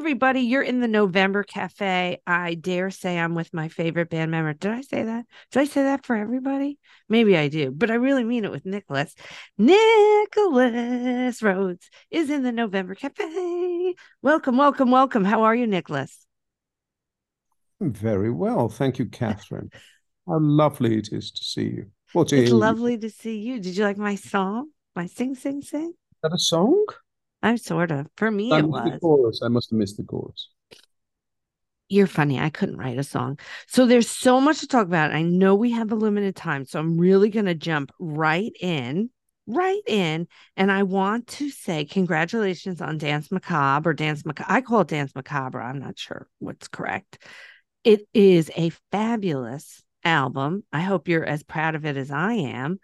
everybody. You're in the November Cafe. I dare say I'm with my favorite band member. Did I say that? Did I say that for everybody? Maybe I do, but I really mean it with Nicholas. Nicholas Rhodes is in the November Cafe. Welcome, welcome, welcome. How are you, Nicholas? Very well. Thank you, Catherine. How lovely it is to see you. Well, to It's hear you. Is lovely to see you. Did you like my song? My sing, sing, sing? that a song? I'm sort of. For me, I it missed the was. chorus. I must have missed the chorus. You're funny. I couldn't write a song. So there's so much to talk about. I know we have a limited time, so I'm really going to jump right in. And I want to say congratulations on Dance Macabre or Dance Macabre. I call it Dance Macabre. I'm not sure what's correct. It is a fabulous album. I hope you're as proud of it as I am.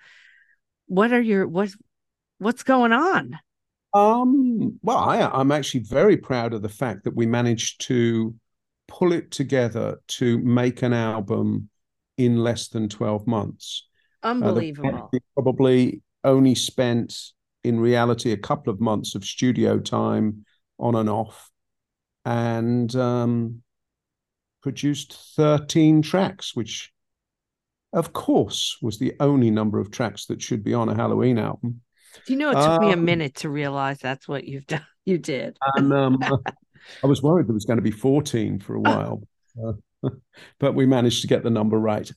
What's going on? Well, I'm actually very proud of the fact that we managed to pull it together to make an album in less than 12 months. The Unbelievable. we probably only spent, in reality, a couple of months of studio time on and off, and produced 13 tracks, which, of course, was the only number of tracks that should be on a Halloween album. Do you know it took me a Um, minute to realize that's what you've done? You did. and I was worried there was going to be 14 for a while, but we managed to get the number right.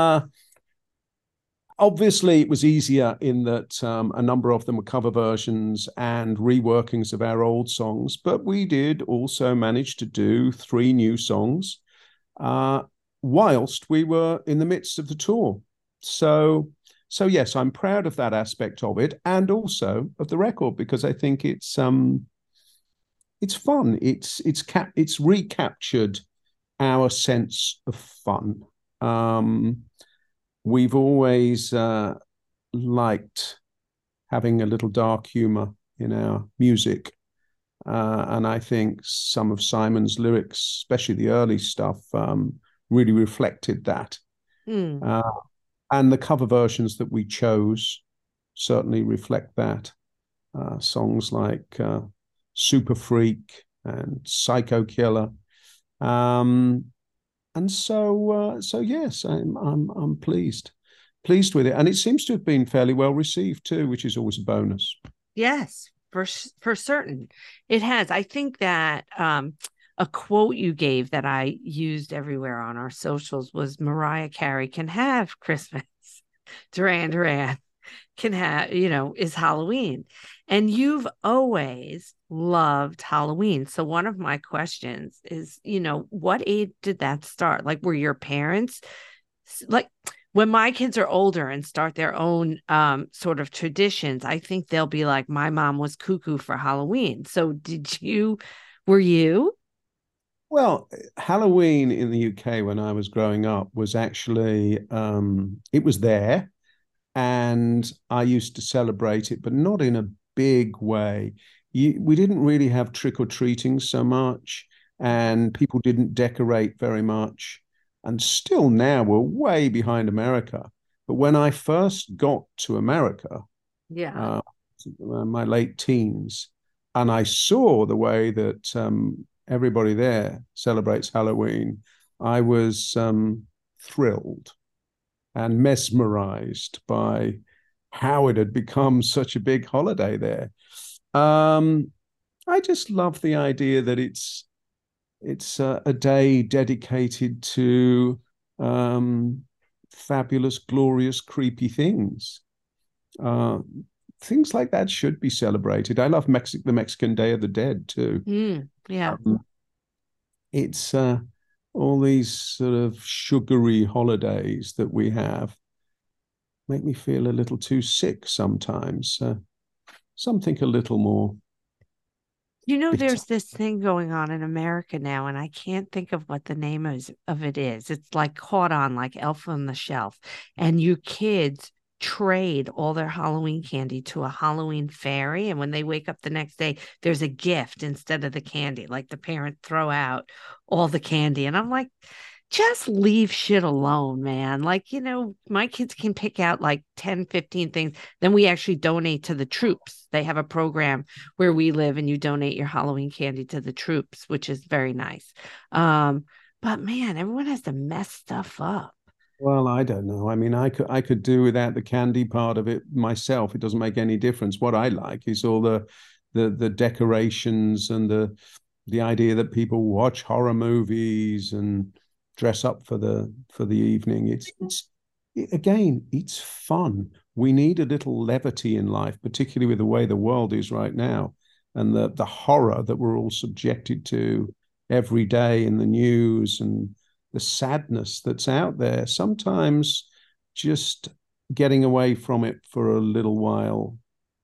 Obviously, it was easier in that a number of them were cover versions and reworkings of our old songs, but we did also manage to do three new songs uh, whilst we were in the midst of the tour. So, so yes, I'm proud of that aspect of it, and also of the record because I think it's fun. It's recaptured our sense of fun. Um, we've always liked having a little dark humor in our music. And I think some of Simon's lyrics, especially the early stuff, really reflected that. Hmm. Uh, and the cover versions that we chose certainly reflect that. Songs like Super Freak and Psycho Killer. Um, and so yes, I'm pleased with it, and it seems to have been fairly well received too, which is always a bonus. Yes, for certain. It has. I think that a quote you gave that I used everywhere on our socials was Mariah Carey can have Christmas. Duran Duran can have, is Halloween. And you've always loved Halloween. So one of my questions is, what age did that start? Like, were your parents like when my kids are older and start their own sort of traditions, I think they'll be like, my mom was cuckoo for Halloween. So were you? Well, Halloween in the UK when I was growing up was actually it was there, and I used to celebrate it, but not in a big way. We didn't really have trick or treating so much, and people didn't decorate very much. And still now we're way behind America. But when I first got to America, Yeah. uh, my late teens, and I saw the way that everybody there celebrates Halloween, I was thrilled and mesmerized by how it had become such a big holiday there. Um, I just love the idea that it's a day dedicated to um, fabulous, glorious, creepy things. Uh, Things like that should be celebrated. I love the Mexican Day of the Dead too. Yeah. Um, it's all these sort of sugary holidays that we have make me feel a little too sick sometimes. Something a little more bitter. There's this thing going on in America now, and I can't think of what the name of it is. It's like caught on like Elf on the Shelf, and you kids trade all their Halloween candy to a Halloween fairy, and when they wake up the next day, there's a gift instead of the candy. Like the parent throw out all the candy, and I'm like, just leave shit alone, man. Like, my kids can pick out like 10, 15 things. Then we actually donate to the troops. They have a program where we live and you donate your Halloween candy to the troops, which is very nice. But man, everyone has to mess stuff up. Well, I don't know. I mean, I could do without the candy part of it myself. It doesn't make any difference. What I like is all the decorations and the idea that people watch horror movies and dress up for the evening. It's again, it's fun. We need a little levity in life, particularly with the way the world is right now, and the horror that we're all subjected to every day in the news, and the sadness that's out there. Sometimes just getting away from it for a little while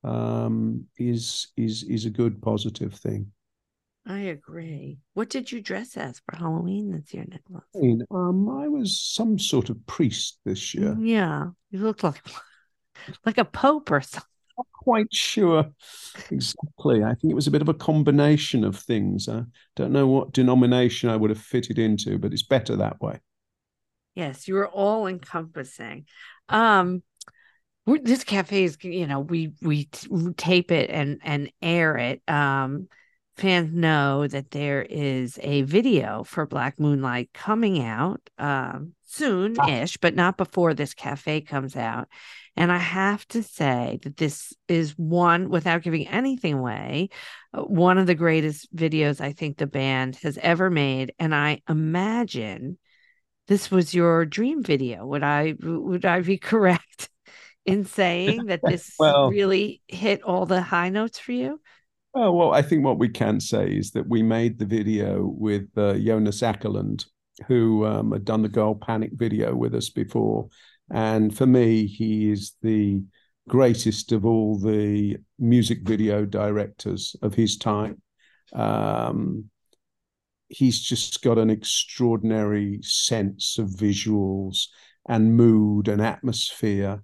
is a good positive thing. I agree. What did you dress as for Halloween this year, Nicholas? I mean, I was some sort of priest this year. Yeah, you look like a pope or something. Not quite sure exactly. I think it was a bit of a combination of things. I don't know what denomination I would have fitted into, but it's better that way. Yes, you were all encompassing. Um, this cafe is, tape it and air it. Fans know that there is a video for Black Moonlight coming out soon-ish, but not before this cafe comes out. And I have to say that this is one, without giving anything away, one of the greatest videos I think the band has ever made. And I imagine this was your dream video. Would I be correct in saying that this Well, really hit all the high notes for you? well, I think what we can say is that we made the video with Jonas Ackerland, who had done the Girl Panic video with us before. And for me, he is the greatest of all the music video directors of his time. Um, he's just got an extraordinary sense of visuals and mood and atmosphere,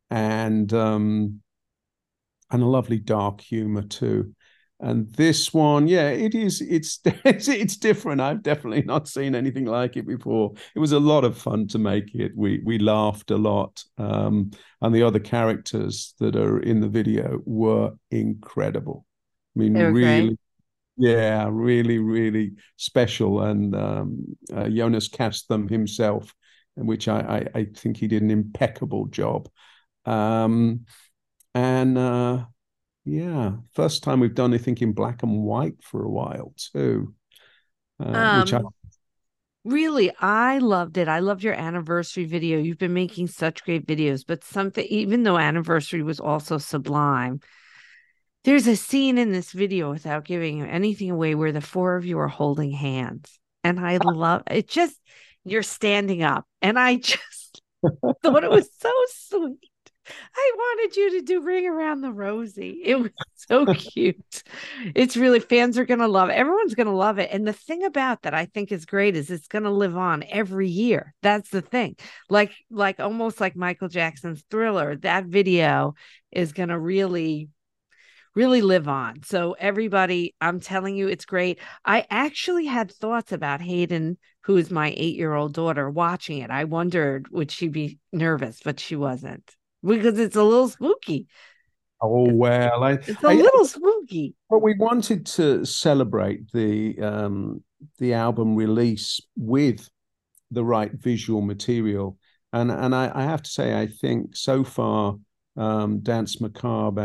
and a lovely dark humor too. And this one, yeah, it is. It's different. I've definitely not seen anything like it before. It was a lot of fun to make it. We laughed a lot, and the other characters that are in the video were incredible. I mean, They were great. really, yeah, really, really special. And Jonas cast them himself, which I think he did an impeccable job. Um, and yeah, first time we've done anything in black and white for a while too, which I Um, Really, I loved it. I loved your anniversary video. You've been making such great videos, but something, even though anniversary was also sublime, there's a scene in this video without giving anything away where the four of you are holding hands. And I love it. Just you're standing up. And I just thought it was so sweet. I wanted you to do Ring Around the Rosie. It was so cute. It's really, fans are going to love it. Everyone's going to love it. And the thing about that I think is great is it's going to live on every year. That's the thing. Like almost like Michael Jackson's Thriller, that video is going to really live on. So everybody, I'm telling you, it's great. I actually had thoughts about Hayden, who is my 8-year-old daughter, watching it. I wondered, would she be nervous, but she wasn't, because it's a little spooky. oh well, It's a little spooky. but we wanted to celebrate the album release with the right visual material, and I have to say, I think so far, Dance Macabre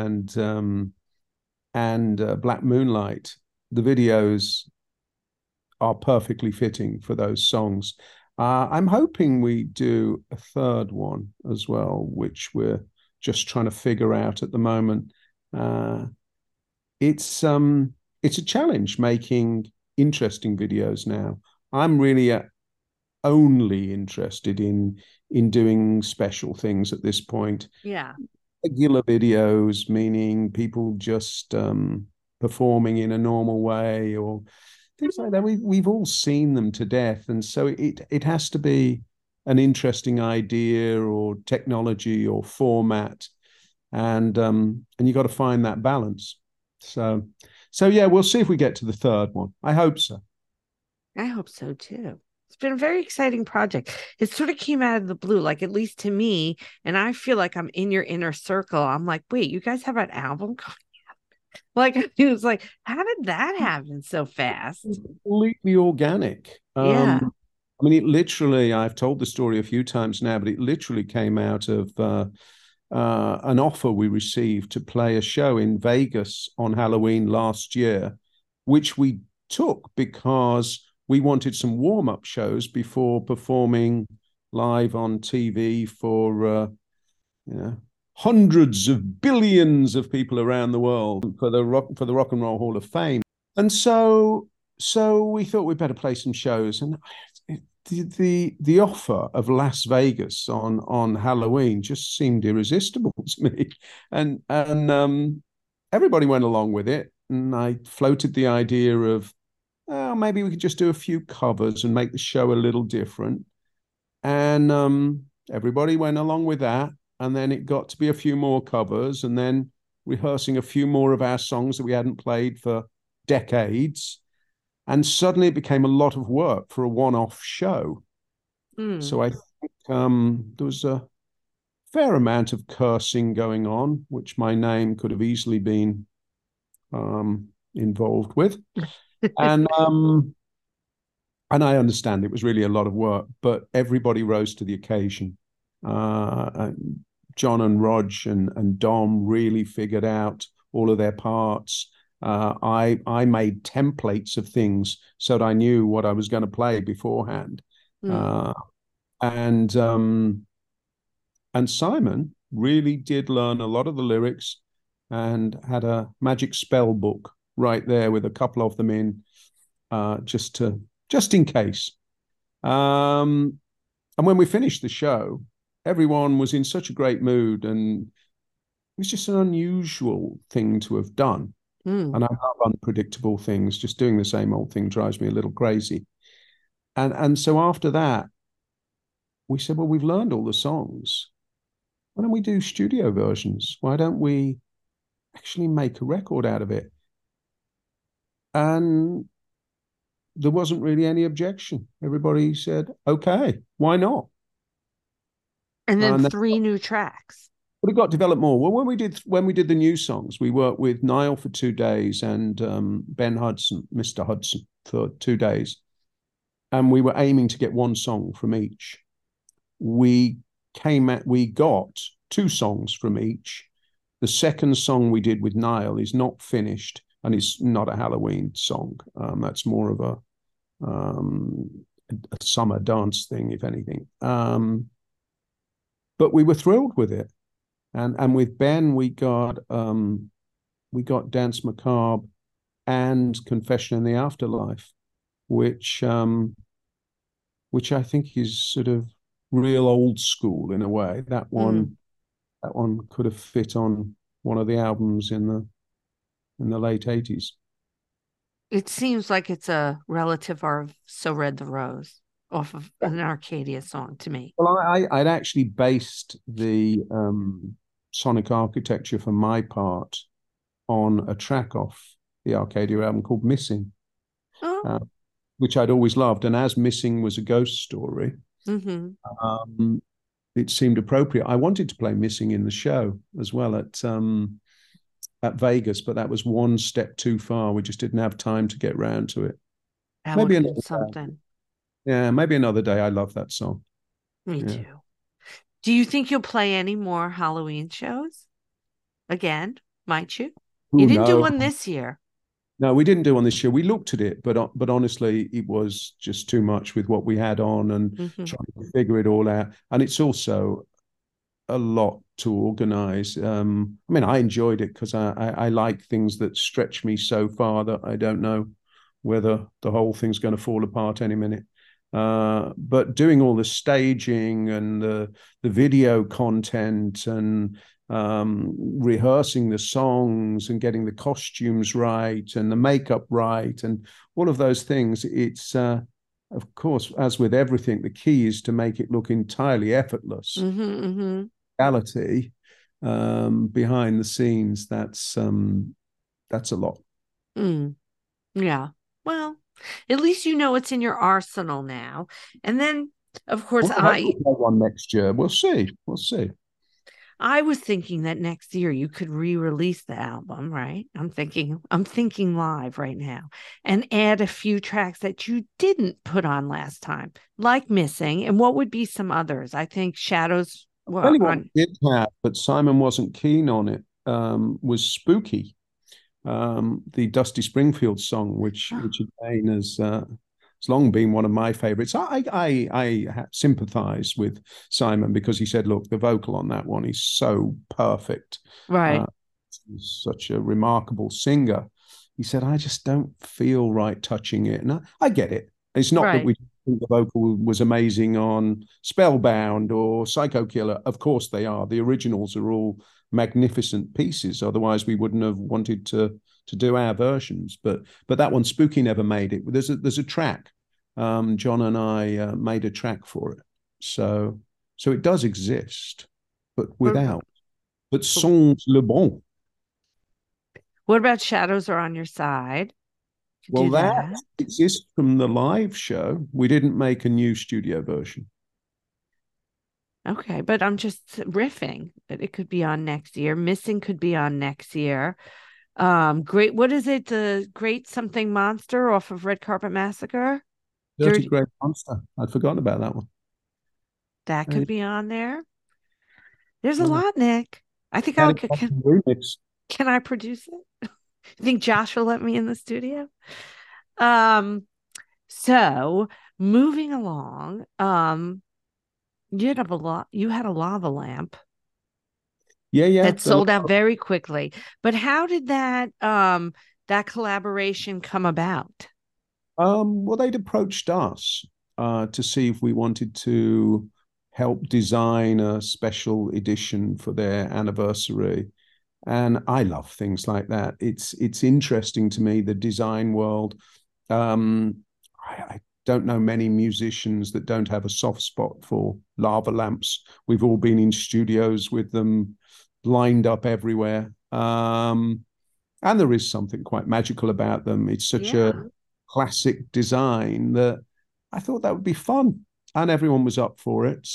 and Black Moonlight, the videos are perfectly fitting for those songs. I'm hoping we do a third one as well, which we're just trying to figure out at the moment. Uh, it's a challenge making interesting videos now. I'm really only interested in doing special things at this point. Yeah. Regular videos, meaning people just performing in a normal way or things like that. We've all seen them to death, and so it has to be an interesting idea or technology or format, and you got to find that balance. So yeah, we'll see if we get to the third one. I hope so. I hope so too. It's been a very exciting project. It sort of came out of the blue, like at least to me, and I feel like I'm in your inner circle. I'm like, wait, you guys have an album? Like it was like, how did that happen so fast? Completely organic. Yeah. I mean, it literally, I've told the story a few times now, but it literally came out of an offer we received to play a show in Vegas on Halloween last year, which we took because we wanted some warm-up shows before performing live on TV for you know hundreds of billions of people around the world for the Rock and Roll Hall of Fame. And so we thought we'd better play some shows. And the offer of Las Vegas on Halloween just seemed irresistible to me, and everybody went along with it. And I floated the idea of, oh, maybe we could just do a few covers and make the show a little different. And everybody went along with that. And then it got to be a few more covers, and then rehearsing a few more of our songs that we hadn't played for decades. And suddenly it became a lot of work for a one-off show. Mm. So I think there was a fair amount of cursing going on, which my name could have easily been involved with. And and I understand it was really a lot of work, but everybody rose to the occasion. John and Rog and Dom really figured out all of their parts. I made templates of things so that I knew what I was going to play beforehand. Mm. And Simon really did learn a lot of the lyrics and had a magic spell book right there with a couple of them in, just in case. And when we finished the show, everyone was in such a great mood, and it was just an unusual thing to have done. Mm. And I love unpredictable things. Just doing the same old thing drives me a little crazy. And so after that, we said, well, we've learned all the songs. Why don't we do studio versions? Why don't we actually make a record out of it? And there wasn't really any objection. Everybody said, okay, why not? And then And then, three new tracks. but it got developed more. Well, when we did the new songs, we worked with Niall for 2 days and Ben Hudson, Mr. Hudson, for 2 days, and we were aiming to get one song from each. We got two songs from each. The second song we did with Niall is not finished, and it's not a Halloween song. That's more of a summer dance thing, if anything. But we were thrilled with it, and with Ben we got Dance Macabre and Confession in the Afterlife, which I think is sort of real old school in a way. Mm. That one could have fit on one of the albums in the late 80s. It seems like it's a relative of So Red the Rose off of an Arcadia song to me. Well, I'd actually based the sonic architecture for my part on a track off the Arcadia album called Missing, Oh. uh, which I'd always loved. And as Missing was a ghost story, Mm-hmm. um, it seemed appropriate. I wanted to play Missing in the show as well at Vegas, but that was one step too far. We just didn't have time to get round to it. That would Maybe have been another day. something. Yeah, maybe another day. I love that song. Me Yeah. too. Do you think you'll play any more Halloween shows again? Might you? You Oh didn't do no, one this year. no, we didn't do on this year. We looked at it, but honestly, it was just too much with what we had on and Mm-hmm. trying to figure it all out. And it's also a lot to organize. I mean, I enjoyed it because I like things that stretch me so far that I don't know whether the whole thing's going to fall apart any minute. But doing all the staging and the video content and rehearsing the songs and getting the costumes right and the makeup right and all of those things, it's of course, as with everything, the key is to make it look entirely effortless. Mm-hmm. Mm-hmm. Reality behind the scenes, that's a lot. Mm. Yeah. Well, At least you know it's in your arsenal now. And then, of course, Well, I hope we'll play one next year. We'll see. We'll see. I was thinking that next year you could re-release the album, right? I'm thinking live right now and add a few tracks that you didn't put on last time, like Missing. And what would be some others? I think Shadows Tell were you what on. we did have, but Simon wasn't keen on it, was Spooky, the Dusty Springfield song, which again has long been one of my favorites. I sympathise with Simon because he said, look, the vocal on that one is so perfect. Right, Uh, he's such a remarkable singer. He said, I just don't feel right touching it. And I get it. It's not that right. we think the vocal was amazing on Spellbound or Psycho Killer. Of course they are. The originals are all magnificent pieces. Otherwise, we wouldn't have wanted to do our versions. But that one, Spooky, never made it. There's a track. John and I made a track for it. So it does exist, but What, without. But sans le bon. what about Shadows Are on Your Side? Do Well, that that. exists from the live show. We didn't make a new studio version. Okay, but I'm just riffing that it could be on next year. Missing could be on next year. Great. What is it? The Great Something Monster off of Red Carpet Massacre. Dirty Dirty. Great Monster. I'd forgotten about that one. That could Hey, be on there. There's a yeah. lot, Nick. I think I Panic could. Button remix. Can I produce it? You think Josh will let me in the studio? Um. So moving along. You had a lava lamp Yeah, yeah. that sold out very quickly. But how did that collaboration come about? Well, they'd approached us to see if we wanted to help design a special edition for their anniversary. And I love things like that. It's interesting to me, the design world. I don't know many musicians that don't have a soft spot for lava lamps. We've all been in studios with them lined up everywhere. And there is something quite magical about them. It's such a Yeah, classic design that I thought that would be fun, and everyone was up for it.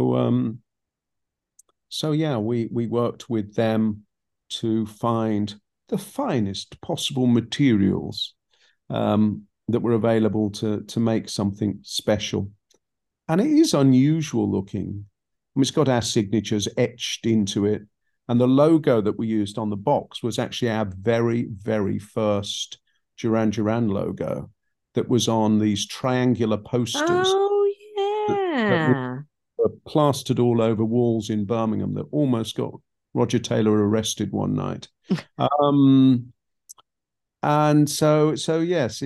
So yeah, we worked with them to find the finest possible materials that were available to make something special. And it is unusual looking. It's got our signatures etched into it. And the logo that we used on the box was actually our very, very first Duran Duran logo that was on these triangular posters oh that yeah. were plastered all over walls in Birmingham that almost got Roger Taylor arrested one night. Um, and so yes,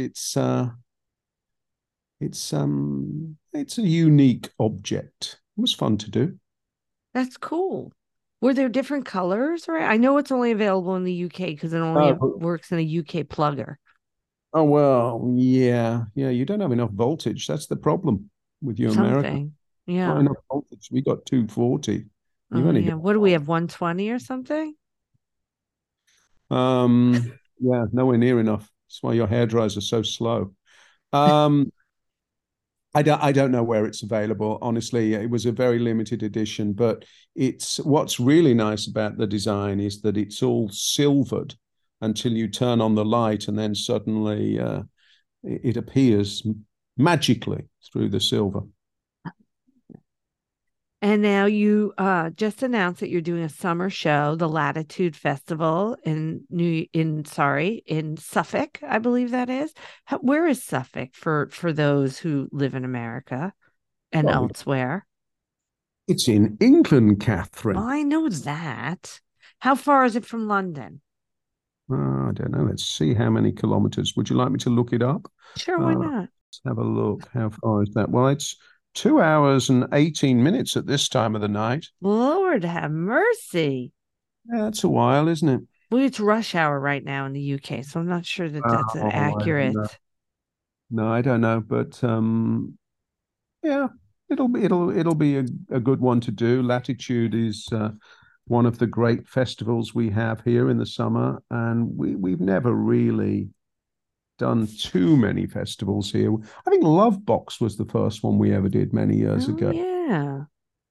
it's a unique object. It was fun to do. That's cool. Were there different colors? Right. I know it's only available in the UK because it only Oh, works in a UK plugger. oh well, yeah, yeah. You don't have enough voltage. That's the problem with you Americans. Something. Not Yeah. enough voltage. We got 240. You've Oh only yeah. got What do we have? 120 or something? yeah, nowhere near enough. That's why your hair dryers are so slow. Um, I don't know where it's available. Honestly, it was a very limited edition, but it's what's really nice about the design is that it's all silvered until you turn on the light, and then suddenly it appears magically through the silver. And now you just announced that you're doing a summer show, the Latitude Festival in Suffolk, I believe that is. Where is Suffolk for those who live in America and Well, elsewhere? it's in England, Well, Catherine. I know that. How far is it from London? I don't know. Let's see how many kilometers. Would you like me to look it up? Sure, why Uh, not? let's have a look. How far is that? Well, it's 2 hours and 18 minutes at this time of the night. Lord have mercy. Yeah, that's a while, isn't it? Well, it's rush hour right now in the UK, so I'm not sure that that's Oh, I don't know. accurate. No, I don't know, but yeah, it'll be a good one to do. Latitude is one of the great festivals we have here in the summer, and we've never really done too many festivals here. I think Lovebox was the first one we ever did many years Oh ago. yeah.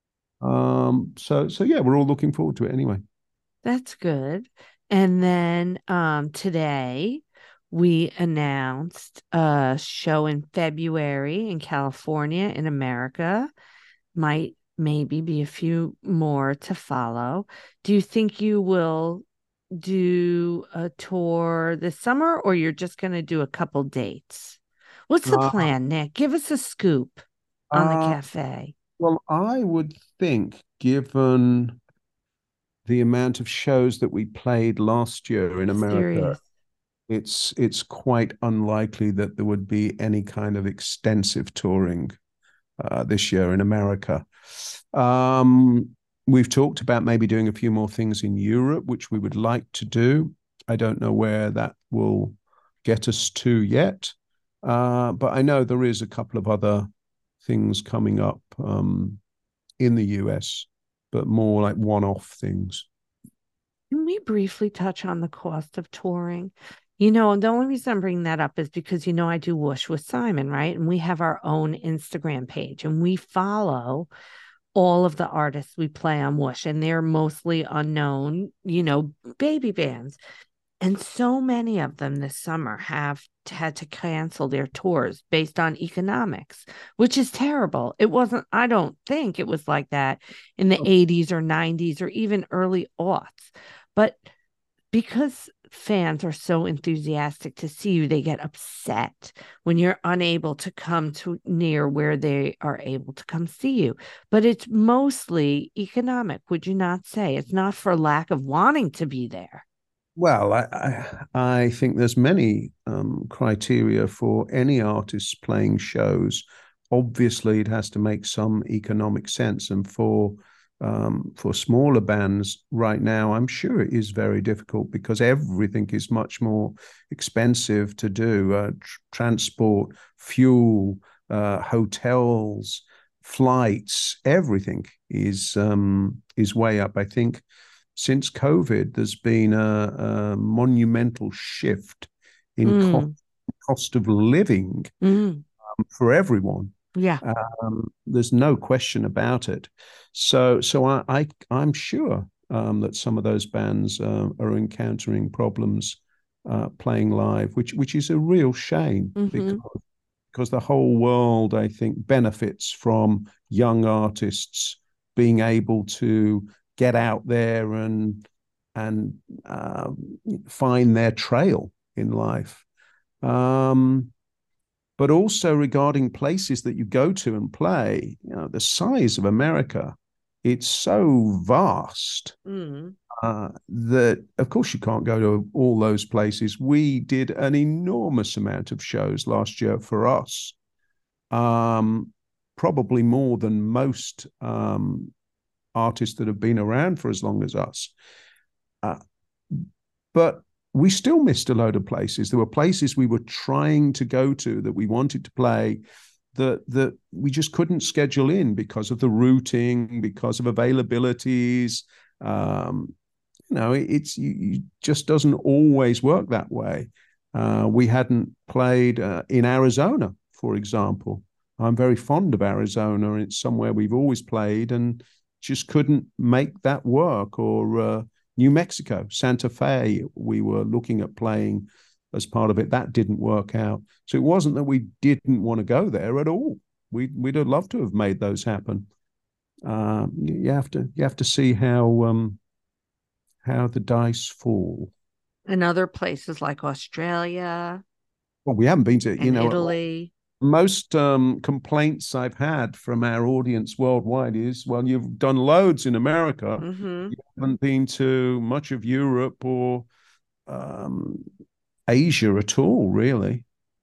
So yeah, we're all looking forward to it anyway. That's good. And then today we announced a show in February in California in America. Might maybe be a few more to follow. Do you think you will do a tour this summer or you're just going to do a couple dates? What's the Uh, plan, Nick? Give us a scoop on the uh, cafe. well, I would think, given the amount of shows that we played last year in America, Mysterious. it's quite unlikely that there would be any kind of extensive touring this year in America. Um, we've talked about maybe doing a few more things in Europe, which we would like to do. I don't know where that will get us to yet, but I know there is a couple of other things coming up in the US, but more like one-off things. Can we briefly touch on the cost of touring? You know, the only reason I'm bringing that up is because, you know, I do Whoosh with Simon, right? And we have our own Instagram page and we follow all of the artists we play on Whoosh, and they're mostly unknown, you know, baby bands. And so many of them this summer have had to cancel their tours based on economics, which is terrible. It wasn't, I don't think it was like that in the 80s or 90s or even early aughts. But because fans are so enthusiastic to see you, they get upset when you're unable to come to near where they are able to come see you. But it's mostly economic, would you not say? It's not for lack of wanting to be there. Well, I think there's many criteria for any artist playing shows. Obviously, it has to make some economic sense, and for smaller bands right now, I'm sure it is very difficult because everything is much more expensive to do. Transport, fuel, hotels, flights, everything is way up. I think since COVID, there's been a monumental shift in Mm, cost of living mm, for everyone. yeah. There's no question about it. So I'm sure that some of those bands are encountering problems playing live, which is a real shame Hmm. because the whole world, I think, benefits from young artists being able to get out there and find their trail in life. Um, but also regarding places that you go to and play, you know, the size of America, it's so vast Mm. that, of course, you can't go to all those places. We did an enormous amount of shows last year for us, um, probably more than most artists that have been around for as long as us. Uh, but we still missed a load of places. There were places we were trying to go to that we wanted to play that we just couldn't schedule in because of the routing, because of availabilities. Um, it just doesn't always work that way. We hadn't played in Arizona, for example. I'm very fond of Arizona. It's somewhere we've always played and just couldn't make that work. Or New Mexico, Santa Fe, we were looking at playing as part of it. That didn't work out. So it wasn't that we didn't want to go there at all. We'd have loved to have made those happen. You have to see how the dice fall. And other places like Australia Well, we haven't been to, and Italy. most complaints I've had from our audience worldwide is, well, you've done loads in America. Hmm. You haven't been to much of Europe or um, Asia at all, really.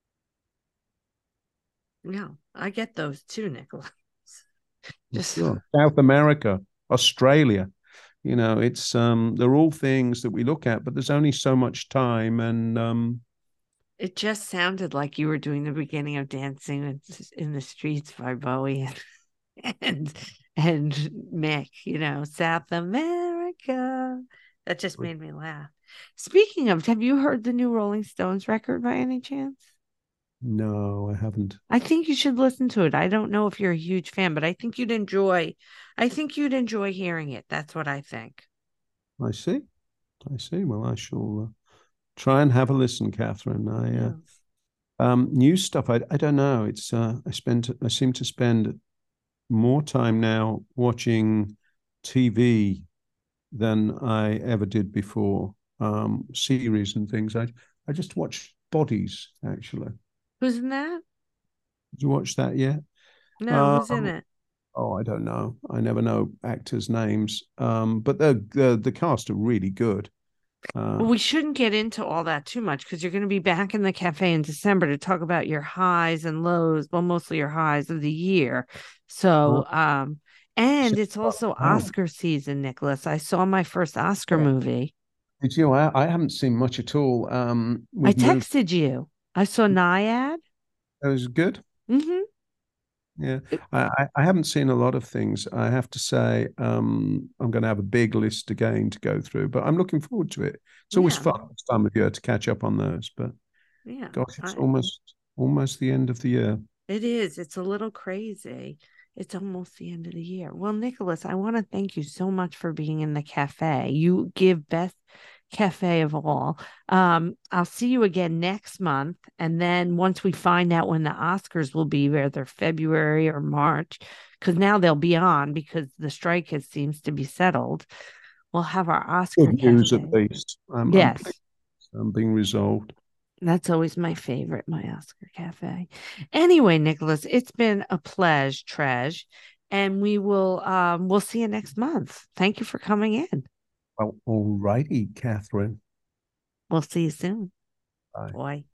No, I get those too, Nicholas. Just Sure. South America, Australia, it's they're all things that we look at, but there's only so much time, and it just sounded like you were doing the beginning of Dancing in the Streets by Bowie and and Mick, you know, South America. That just made me laugh. Speaking of, have you heard the new Rolling Stones record by any chance? No, I haven't. I think you should listen to it. I don't know if you're a huge fan, but I think you'd enjoy hearing it. That's what I think. I see. I see. Well, I shall try and have a listen, Catherine. Yeah. New stuff. I don't know. I seem to spend more time now watching TV than I ever did before. Series and things. I just watched Bodies actually. Who's in that? Did you watch that yet? No, Um, who's in it? oh, I don't know. I never know actors' names. But the cast are really good. Well, Uh, we shouldn't get into all that too much because you're going to be back in the cafe in December to talk about your highs and lows, well, mostly your highs of the year. uh, So, and so- it's also wow. Oscar season, Nicholas. I saw my first Oscar Yeah. movie. Did you? I haven't seen much at all. I We've moved. texted you. I saw Naiad. That was good. Mm-hmm. Yeah, I haven't seen a lot of things. I have to say, I'm going to have a big list again to go through, but I'm looking forward to it. It's always Yeah, fun this time of year to catch up on those. But yeah. gosh, it's almost the end of the year. It is. It's a little crazy. It's almost the end of the year. Well, Nicholas, I want to thank you so much for being in the cafe. You give best cafe of all. I'll see you again next month. And then once we find out when the Oscars will be, whether February or March, because now they'll be on because the strike has seems to be settled. We'll have our Oscar Good news, at cafe. least. I'm pleased. Yes. I'm being resolved. That's always my favorite, my Oscar Cafe. Anyway, Nicholas, it's been a pleasure, Tresh, and we'll see you next month. Thank you for coming in. Well, all righty, Catherine. We'll see you soon. Bye. Boy.